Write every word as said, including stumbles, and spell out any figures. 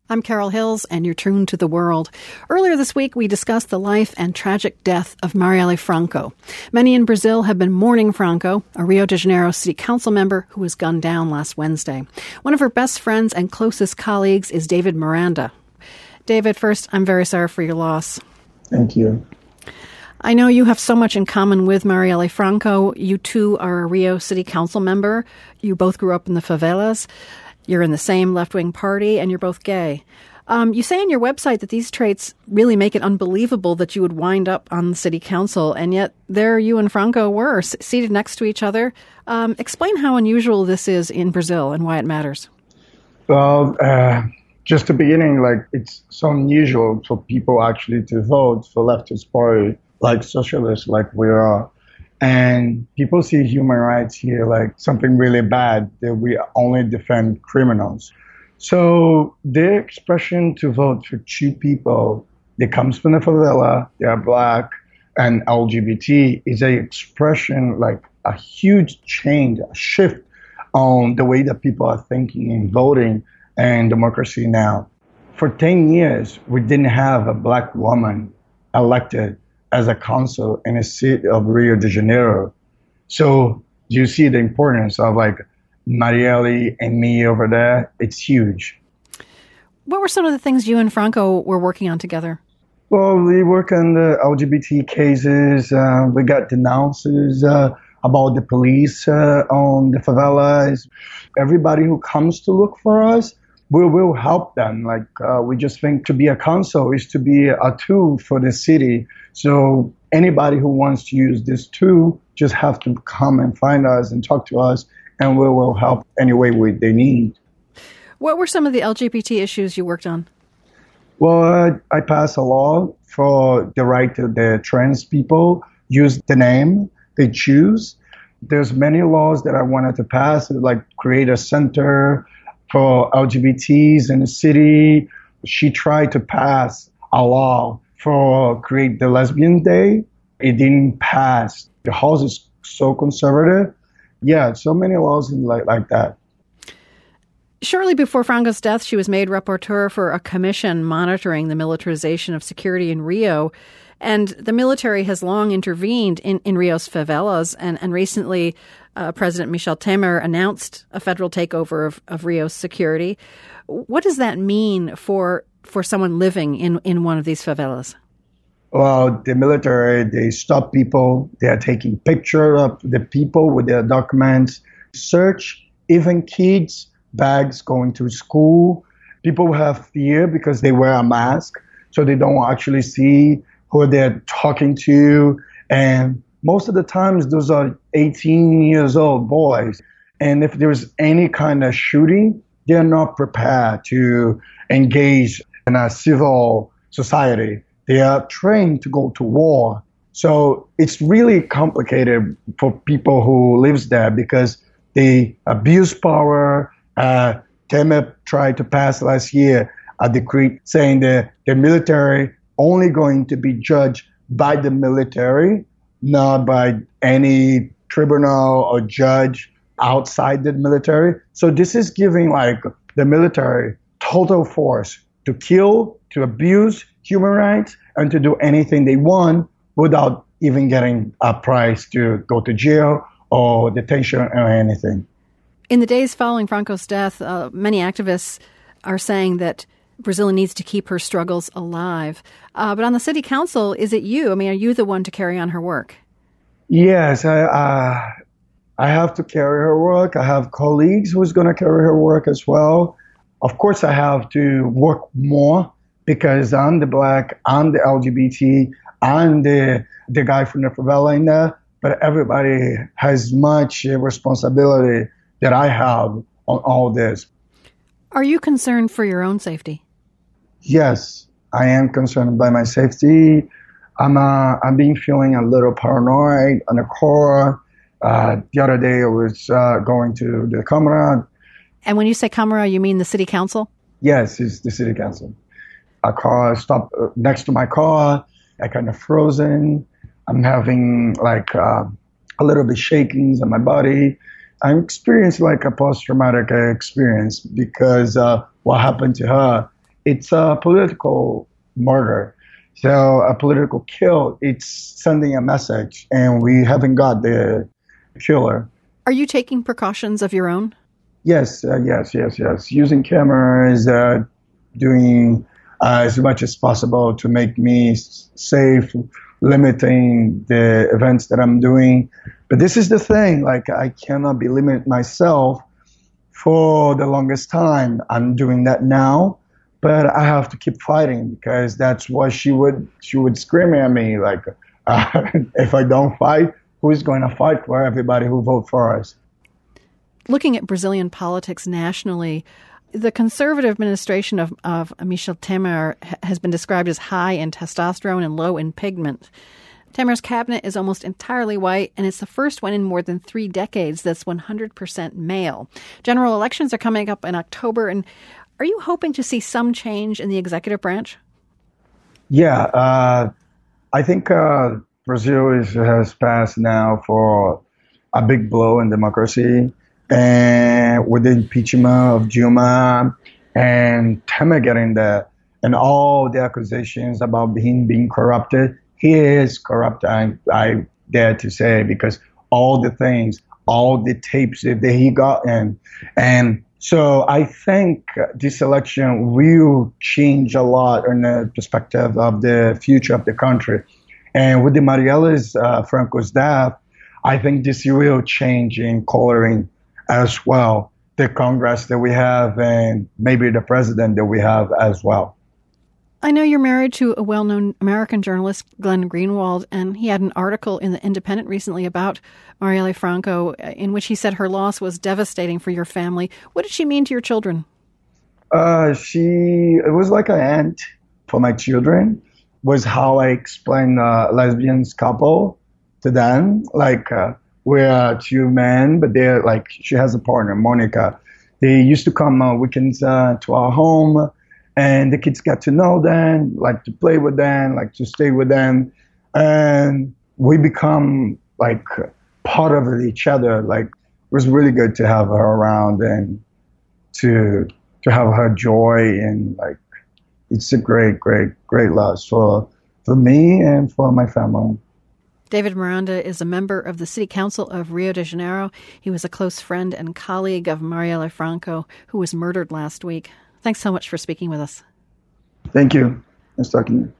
I'm Carol Hills, and you're tuned to The World. Earlier this week, we discussed the life and tragic death of Marielle Franco. Many in Brazil have been mourning Franco, a Rio de Janeiro city council member who was gunned down last Wednesday. One of her best friends and closest colleagues is David Miranda. David, first, I'm very sorry for your loss. Thank you. I know you have so much in common with Marielle Franco. You too are a Rio city council member. You both grew up in the favelas. You're in the same left-wing party, and you're both gay. Um, you say on your website that these traits really make it unbelievable that you would wind up on the city council, and yet there you and Franco were, s- seated next to each other. Um, explain how unusual this is in Brazil and why it matters. Well, uh, just the beginning, like, it's so unusual for people actually to vote for leftist party, like socialists, like we are. And people see human rights here like something really bad, that we only defend criminals. So the expression to vote for two people that comes from the favela, they are black and L G B T, is a expression like a huge change, a shift on the way that people are thinking and voting and democracy now. For ten years, we didn't have a black woman elected as a council in a city of Rio de Janeiro. So you see the importance of like Marielle and me over there. It's huge. What were some of the things you and Franco were working on together? Well, we work on the L G B T cases. Uh, we got denounces uh, about the police uh, on the favelas. Everybody who comes to look for us, we will help them. Like uh, we just think to be a council is to be a tool for the city. So anybody who wants to use this tool just have to come and find us and talk to us, and we will help any way we, they need. What were some of the L G B T issues you worked on? Well, uh, I passed a law for the right to the trans people use the name they choose. There's many laws that I wanted to pass, like create a center for L G B Ts in the city. She tried to pass a law for create the Lesbian Day. It didn't pass. The House is so conservative. Yeah, so many laws like, like that. Shortly before Franco's death, she was made rapporteur for a commission monitoring the militarization of security in Rio. And the military has long intervened in, in Rio's favelas. And, and recently, uh, President Michel Temer announced a federal takeover of, of Rio's security. What does that mean for for someone living in, in one of these favelas? Well, the military, they stop people. They are taking pictures of the people with their documents, search even kids, bags going to school. People have fear because they wear a mask, so they don't actually see who they're talking to. And most of the times, those are eighteen years old boys. And if there's any kind of shooting, they're not prepared to engage in a civil society. They are trained to go to war. So it's really complicated for people who lives there because they abuse power. Uh, Temer tried to pass last year a decree saying that the military only going to be judged by the military, not by any tribunal or judge outside the military. So this is giving like the military total force to kill, to abuse human rights, and to do anything they want without even getting a price to go to jail or detention or anything. In the days following Franco's death, uh, many activists are saying that Brazil needs to keep her struggles alive. Uh, but on the city council, is it you? I mean, are you the one to carry on her work? Yes, I, uh, I have to carry her work. I have colleagues who's going to carry her work as well. Of course, I have to work more because I'm the black, I'm the L G B T, I'm the, the guy from the favela in there. But everybody has much responsibility that I have on all this. Are you concerned for your own safety? Yes, I am concerned by my safety. I'm uh, I'm being feeling a little paranoid on the car. Uh, the other day I was uh, going to the Câmara. And when you say Câmara, you mean the city council? Yes, it's the city council. A car stopped next to my car. I kind of frozen. I'm having like uh, a little bit shakings on my body. I experienced like a post-traumatic experience because uh, what happened to her it's a political murder. So a political kill, it's sending a message, and we haven't got the killer. Are you taking precautions of your own? Yes, uh, yes, yes, yes. Using cameras, uh, doing uh, as much as possible to make me s- safe, limiting the events that I'm doing. But this is the thing, like I cannot be limit myself for the longest time. I'm doing that now, but I have to keep fighting because that's what she would she would scream at me like, uh, if I don't fight, who's going to fight for everybody who vote for us? Looking at Brazilian politics nationally, the conservative administration of, of Michel Temer has been described as high in testosterone and low in pigment. Temer's cabinet is almost entirely white, and it's the first one in more than three decades that's one hundred percent male. General elections are coming up in October, and are you hoping to see some change in the executive branch? Yeah, uh, I think uh, Brazil is, has passed now for a big blow in democracy, and with the impeachment of Dilma and Temer getting there, and all the accusations about him being corrupted. He is corrupt, I, I dare to say, because all the things, all the tapes that he got in. And so I think this election will change a lot in the perspective of the future of the country. And with the Marielle uh, Franco's death, I think this will change in coloring as well the Congress that we have and maybe the president that we have as well. I know you're married to a well-known American journalist, Glenn Greenwald, and he had an article in The Independent recently about Marielle Franco in which he said her loss was devastating for your family. What did she mean to your children? Uh, she, it was like an aunt for my children, was how I explained uh, lesbians couple to them. Like, uh, we're two men, but they're like, she has a partner, Monica. They used to come uh, weekends uh, to our home. And the kids got to know them, like to play with them, like to stay with them. And we become like part of each other. Like it was really good to have her around and to to have her joy. And like it's a great, great, great loss for, for me and for my family. David Miranda is a member of the City Council of Rio de Janeiro. He was a close friend and colleague of Marielle Franco, who was murdered last week. Thanks so much for speaking with us. Thank you. Nice talking to you.